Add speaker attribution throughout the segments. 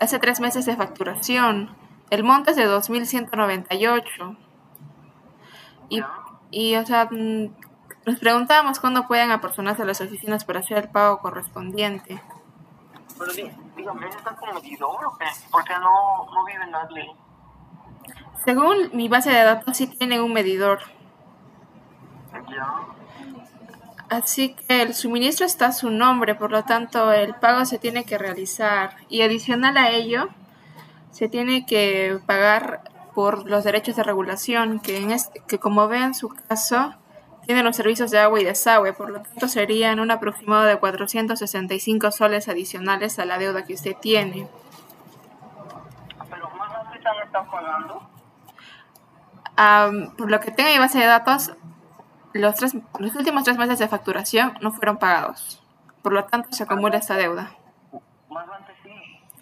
Speaker 1: hace 3 meses de facturación. El monto es de 2.198. Y,
Speaker 2: Ya.
Speaker 1: o sea, nos preguntábamos cuándo pueden apersonarse a las oficinas para hacer el pago correspondiente.
Speaker 2: Pero dígame, ¿él está con medidor o qué? Porque no vive nadie.
Speaker 1: Según mi base de datos, sí tiene un medidor.
Speaker 2: Ya.
Speaker 1: Así que el suministro está a su nombre, por lo tanto el pago se tiene que realizar. Y adicional a ello, se tiene que pagar por los derechos de regulación, que como ve en su caso, tiene los servicios de agua y desagüe, por lo tanto serían un aproximado de 465 soles adicionales a la deuda que usted tiene.
Speaker 2: Pero más ahorita no están pagando.
Speaker 1: Por lo que tengo en mi base de datos, los últimos 3 meses de facturación no fueron pagados. Por lo tanto, se acumula esta deuda.
Speaker 2: Más antes sí.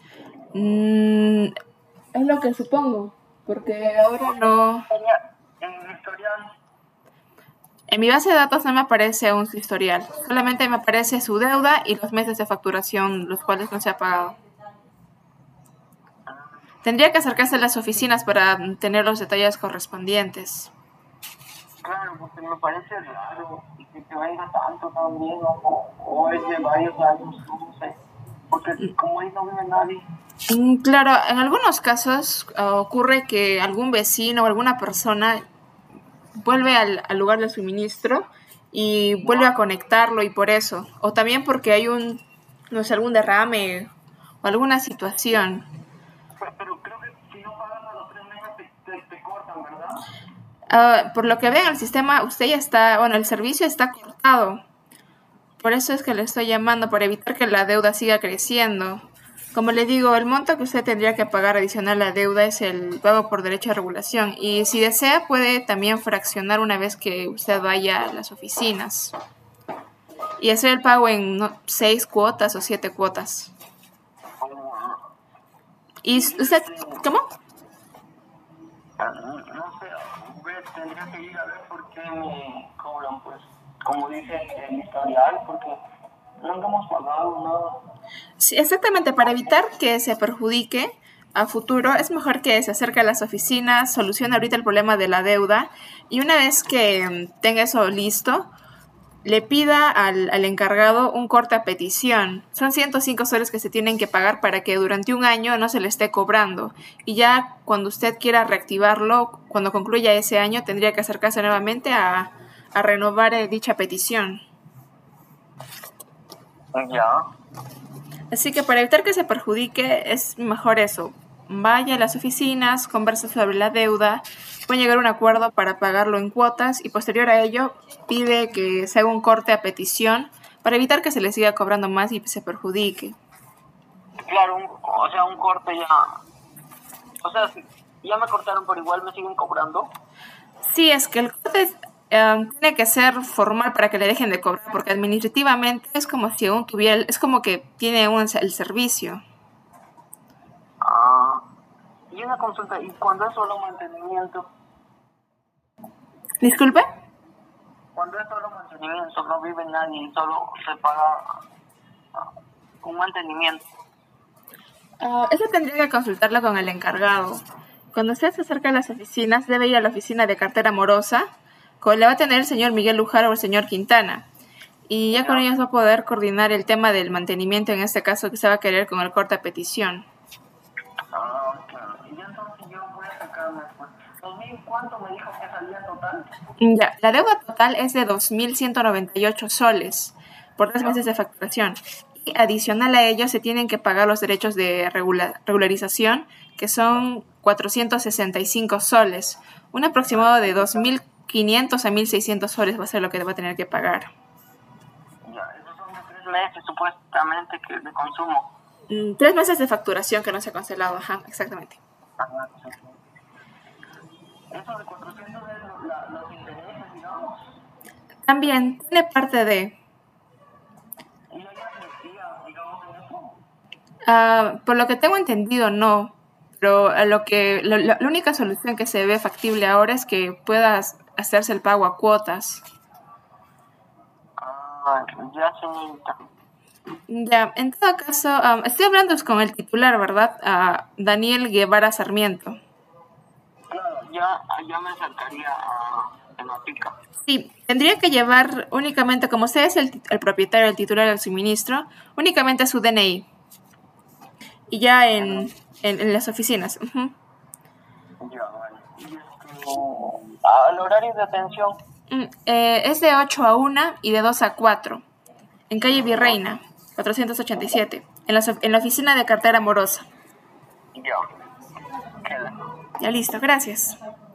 Speaker 1: Es lo que supongo, porque ahora no.
Speaker 2: En el historial.
Speaker 1: En mi base de datos no me aparece aún su historial, solamente me aparece su deuda y los meses de facturación, los cuales no se ha pagado. Tendría que acercarse a las oficinas para tener los detalles correspondientes.
Speaker 2: Claro, porque me parece raro y que te venga tanto también, o es de varios años, no sé. Porque como ahí no vive nadie.
Speaker 1: Claro, en algunos casos ocurre que algún vecino o alguna persona vuelve al lugar de suministro y vuelve a conectarlo y por eso. O también porque hay no sé, algún derrame o alguna situación.
Speaker 2: Pero creo que si no pagas a los 3 meses te cortan, ¿verdad?
Speaker 1: Por lo que veo en el sistema, usted ya está, bueno, el servicio está cortado. Por eso es que le estoy llamando, para evitar que la deuda siga creciendo. Como le digo, el monto que usted tendría que pagar adicional a la deuda es el pago por derecho de regulación. Y si desea, puede también fraccionar una vez que usted vaya a las oficinas. Y hacer el pago en 6 cuotas o 7 cuotas. ¿Y usted, cómo?
Speaker 2: No sé, tendría que ir a ver por qué me cobran, pues, como dice el historial, porque no hemos pagado nada.
Speaker 1: Sí, exactamente, para evitar que se perjudique a futuro, es mejor que se acerque a las oficinas, solucione ahorita el problema de la deuda y una vez que tenga eso listo, le pida al encargado un corte a petición. Son 105 soles que se tienen que pagar para que durante un año no se le esté cobrando. Y ya cuando usted quiera reactivarlo, cuando concluya ese año, tendría que acercarse nuevamente a renovar dicha petición.
Speaker 2: Ya.
Speaker 1: Así que para evitar que se perjudique, es mejor eso. Vaya a las oficinas, converse sobre la deuda, pueden llegar a un acuerdo para pagarlo en cuotas y posterior a ello pide que se haga un corte a petición para evitar que se le siga cobrando más y se perjudique.
Speaker 2: Claro, o sea, un corte ya. O sea, si ya me cortaron, pero igual me siguen cobrando.
Speaker 1: Sí, es que el corte tiene que ser formal para que le dejen de cobrar, porque administrativamente es como si aún tuviera, es como que tiene el servicio.
Speaker 2: Ah, y una consulta, ¿y cuando es solo mantenimiento?
Speaker 1: Disculpe.
Speaker 2: Cuando es solo mantenimiento, no vive nadie y solo se paga un mantenimiento.
Speaker 1: Eso tendría que consultarlo con el encargado. Cuando usted se acerca a las oficinas, debe ir a la oficina de cartera morosa, le va a tener el señor Miguel Luján o el señor Quintana. Y ya con ellos va a poder coordinar el tema del mantenimiento, en este caso que se va a querer con el corte a petición.
Speaker 2: Ah, claro. Y entonces yo voy a sacarme, pues, ¿cuánto me dijo que salía total?
Speaker 1: Ya, la deuda total es de 2.198 soles por 3 meses de facturación. Y adicional a ello se tienen que pagar los derechos de regularización, que son 465 soles. Un aproximado de 2.500 a 1.600 soles va a ser lo que va a tener que pagar.
Speaker 2: Ya, esos son de 3 meses supuestamente que de consumo.
Speaker 1: 3 meses de facturación que no se ha cancelado, ajá, exactamente.
Speaker 2: Ajá, sí. Eso de 400 es los intereses, digamos.
Speaker 1: También tiene parte de...
Speaker 2: Y hay amnistía, digamos, en eso.
Speaker 1: Por lo que tengo entendido, no. Pero la única solución que se ve factible ahora es que puedas hacerse el pago a cuotas.
Speaker 2: Ah, ya, señorita.
Speaker 1: Ya, en todo caso, estoy hablando con el titular, ¿verdad? Daniel Guevara Sarmiento.
Speaker 2: Claro, ya me saltaría a temática.
Speaker 1: Sí, tendría que llevar únicamente, como usted es el propietario, el titular del suministro, únicamente su DNI. Y ya en las oficinas. Ujú.
Speaker 2: Ya, vale. Y al horario de atención,
Speaker 1: Es de 8 a 1 y de 2 a 4. En calle Virreina, 487. En la oficina de cartera morosa.
Speaker 2: ya, queda.
Speaker 1: Ya listo, gracias.